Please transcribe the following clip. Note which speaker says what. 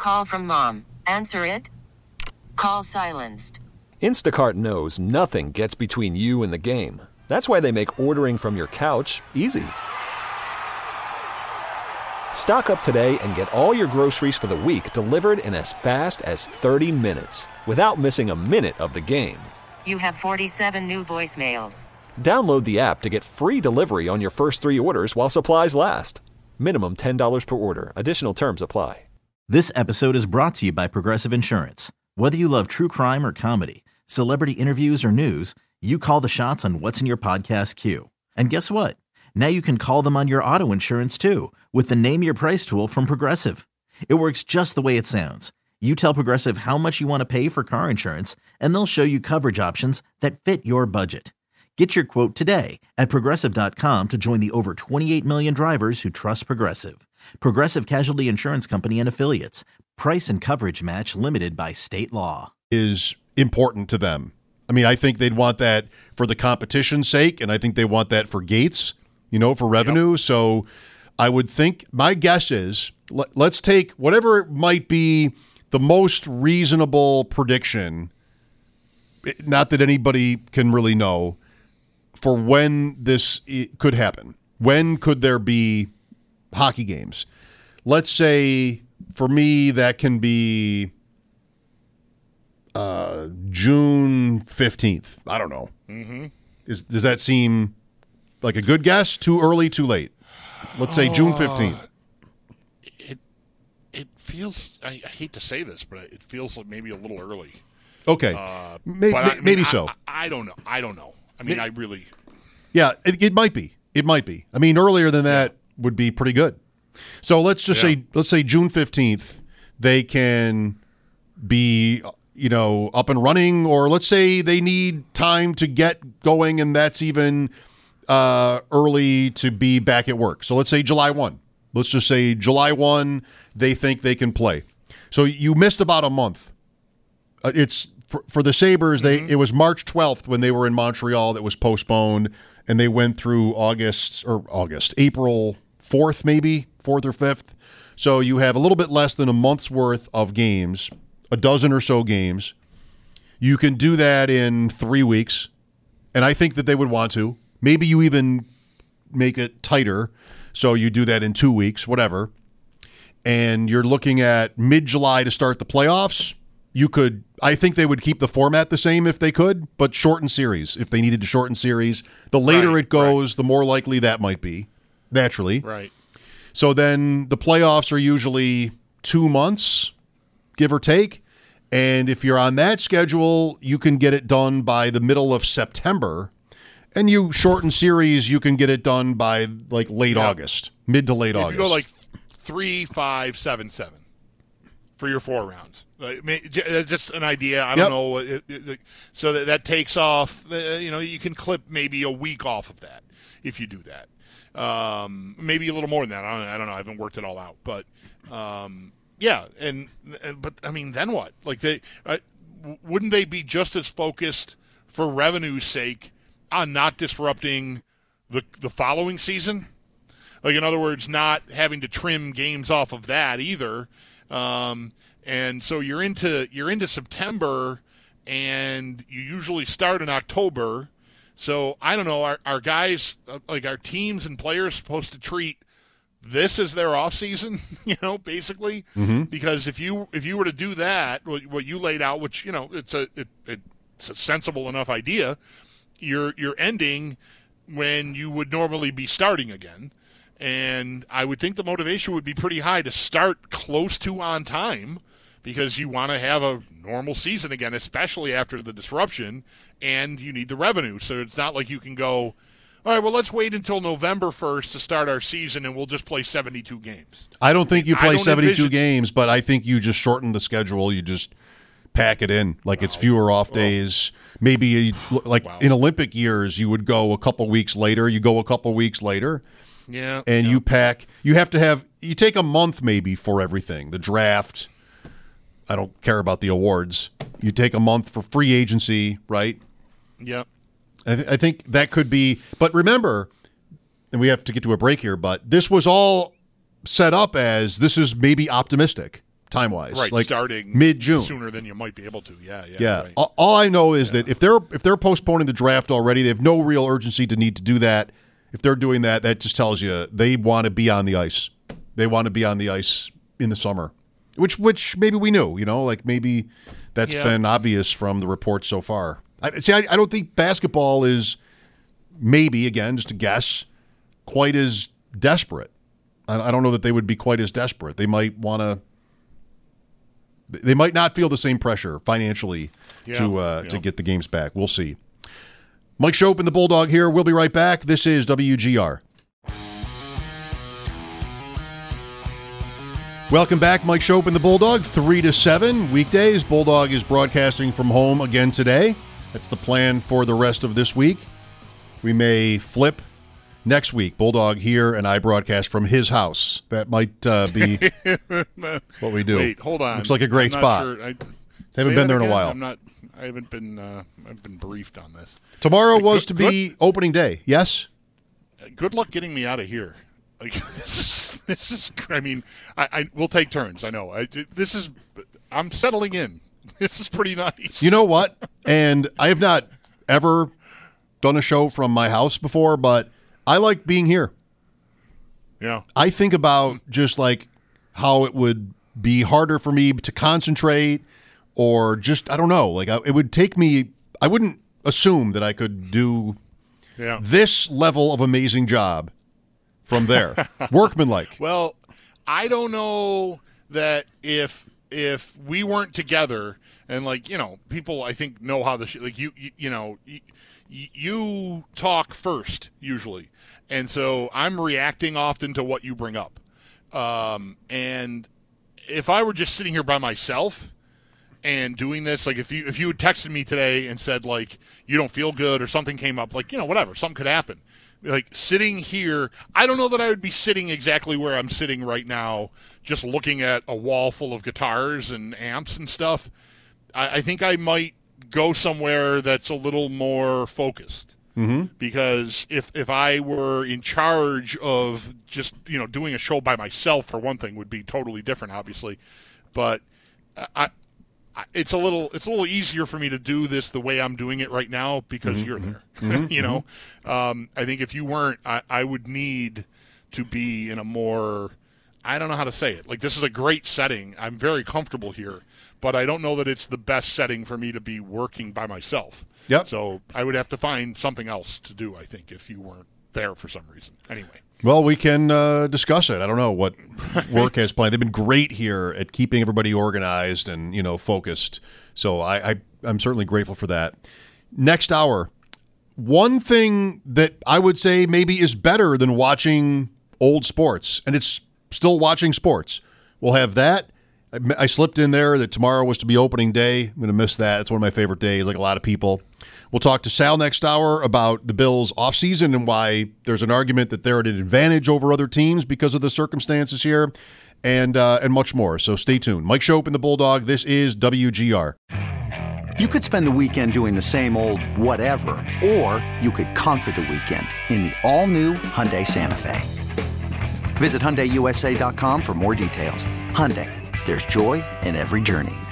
Speaker 1: call from mom. Answer it. Call silenced.
Speaker 2: Instacart knows nothing gets between you and the game. That's why they make ordering from your couch easy. Stock up today and get all your groceries for the week delivered in as fast as 30 minutes without missing a minute of the game.
Speaker 1: You have 47 new voicemails.
Speaker 2: Download the app to get free delivery on your first 3 orders while supplies last. Minimum $10 per order. Additional terms apply.
Speaker 3: This episode is brought to you by Progressive Insurance. Whether you love true crime or comedy, celebrity interviews or news, you call the shots on what's in your podcast queue. And guess what? Now you can call them on your auto insurance too with the Name Your Price tool from Progressive. It works just the way it sounds. You tell Progressive how much you want to pay for car insurance, and they'll show you coverage options that fit your budget. Get your quote today at Progressive.com to join the over 28 million drivers who trust Progressive. Progressive Casualty Insurance Company and Affiliates. Price and coverage match limited by state law.
Speaker 4: Is important to them. I mean, I think they'd want that for the competition's sake, and I think they want that for Gates, for revenue. Yep. So I would think, my guess is, let's take whatever might be the most reasonable prediction, not that anybody can really know, for when this could happen. When could there be hockey games? Let's say, for me, that can be June 15th. I don't know. Mm-hmm. Does that seem like a good guess? Too early, too late? Let's say June 15th.
Speaker 5: It feels, I hate to say this, but it feels like maybe a little early.
Speaker 4: Okay. Maybe so.
Speaker 5: I don't know. I mean, I really.
Speaker 4: Yeah, it might be. It might be. I mean, earlier than that would be pretty good. So let's just say June 15th, they can be, up and running, or let's say they need time to get going, and that's even early to be back at work. So let's say July 1. Let's just say July 1, they think they can play. So you missed about a month. It's for the Sabres, it was March 12th when they were in Montreal that was postponed, and they went through April 4th maybe, 4th or 5th. So you have a little bit less than a month's worth of games, a dozen or so games. You can do that in 3 weeks, and I think that they would want to. Maybe you even make it tighter, so you do that in 2 weeks, whatever. And you're looking at mid-July to start the playoffs. I think they would keep the format the same if they could, but shorten series if they needed to shorten series. The later it goes, the more likely that might be, naturally.
Speaker 5: Right.
Speaker 4: So then the playoffs are usually 2 months, give or take. And if you're on that schedule, you can get it done by the middle of September. And you shorten series, you can get it done by late August, mid to late August.
Speaker 5: You go 3, 5, 7, 7 for your 4 rounds. Just an idea. I don't know. So that takes off. You can clip maybe a week off of that if you do that. Maybe a little more than that. I don't know. I haven't worked it all out, but but I mean, then what? Wouldn't they be just as focused for revenue's sake on not disrupting the following season? In other words, not having to trim games off of that either. And so you're into September, and you usually start in October. So I don't know. Our guys, our teams and players, supposed to treat this as their off season? Basically, because if you were to do that, what you laid out, which it's a sensible enough idea, you're ending when you would normally be starting again. And I would think the motivation would be pretty high to start close to on time, because you want to have a normal season again, especially after the disruption, and you need the revenue. So it's not like you can go, all right, well, let's wait until November 1st to start our season, and we'll just play 72 games.
Speaker 4: I don't think you play 72 games, but I think you just shorten the schedule. You just pack it in. It's fewer off days. Maybe in Olympic years, you would go a couple weeks later. You go a couple weeks later.
Speaker 5: Yeah.
Speaker 4: And you pack. You take a month maybe for everything. The draft. I don't care about the awards. You take a month for free agency, right?
Speaker 5: Yep.
Speaker 4: I think that could be. But remember, and we have to get to a break here, but this was all set up as this is maybe optimistic time-wise.
Speaker 5: Right,
Speaker 4: like
Speaker 5: starting
Speaker 4: mid-June.
Speaker 5: Sooner than you might be able to. Yeah.
Speaker 4: Yeah.
Speaker 5: Right.
Speaker 4: All I know is that if they're postponing the draft already, they have no real urgency to need to do that. If they're doing that, that just tells you they want to be on the ice. They want to be on the ice in the summer, which maybe we knew, like maybe that's been obvious from the reports so far. I don't think basketball is, maybe, again, just a guess, quite as desperate. I don't know that they would be quite as desperate. They might not feel the same pressure financially to get the games back. We'll see. Mike Schopp and the Bulldog here. We'll be right back. This is WGR. Welcome back, Mike Schopp and the Bulldog, 3 to 7 weekdays. Bulldog is broadcasting from home again today. That's the plan for the rest of this week. We may flip next week. Bulldog here, and I broadcast from his house. That might be what we do.
Speaker 5: Wait, hold on.
Speaker 4: Looks like a great spot.
Speaker 5: Sure.
Speaker 4: Haven't been there in a while.
Speaker 5: I haven't been. I've been briefed on this.
Speaker 4: Tomorrow was to be opening day. Yes.
Speaker 5: Good luck getting me out of here. Like this is. I mean, I will take turns. I know. I'm settling in. This is pretty nice.
Speaker 4: You know what? And I have not ever done a show from my house before, but I like being here.
Speaker 5: Yeah.
Speaker 4: I think about just like how it would be harder for me to concentrate, or just, I don't know, like it would take me, I wouldn't assume that I could do this level of amazing job from there. Workmanlike.
Speaker 5: Well, I don't know that if we weren't together, and people I think know how the you talk first usually, and so I'm reacting often to what you bring up, and if I were just sitting here by myself and doing this, like if you had texted me today and said like you don't feel good or something came up, like whatever, something could happen. Like sitting here, I don't know that I would be sitting exactly where I'm sitting right now, just looking at a wall full of guitars and amps and stuff. I think I might go somewhere that's a little more focused. Mm-hmm. Because if I were in charge of just doing a show by myself, for one thing, would be totally different, obviously. But it's a little easier for me to do this the way I'm doing it right now because you're there. Mm-hmm. I think if you weren't, I would need to be in a more, I don't know how to say it. Like, this is a great setting. I'm very comfortable here, but I don't know that it's the best setting for me to be working by myself.
Speaker 4: Yep.
Speaker 5: So I would have to find something else to do, I think, if you weren't there for some reason. Anyway.
Speaker 4: Well, we can discuss it. I don't know what work has planned. They've been great here at keeping everybody organized and, focused. So I'm certainly grateful for that. Next hour, one thing that I would say maybe is better than watching old sports, and it's still watching sports. We'll have that. I slipped in there that tomorrow was to be opening day. I'm going to miss that. It's one of my favorite days, like a lot of people. We'll talk to Sal next hour about the Bills' offseason and why there's an argument that they're at an advantage over other teams because of the circumstances here, and much more. So stay tuned. Mike Schopp and the Bulldog. This is WGR.
Speaker 6: You could spend the weekend doing the same old whatever, or you could conquer the weekend in the all-new Hyundai Santa Fe. Visit HyundaiUSA.com for more details. Hyundai, there's joy in every journey.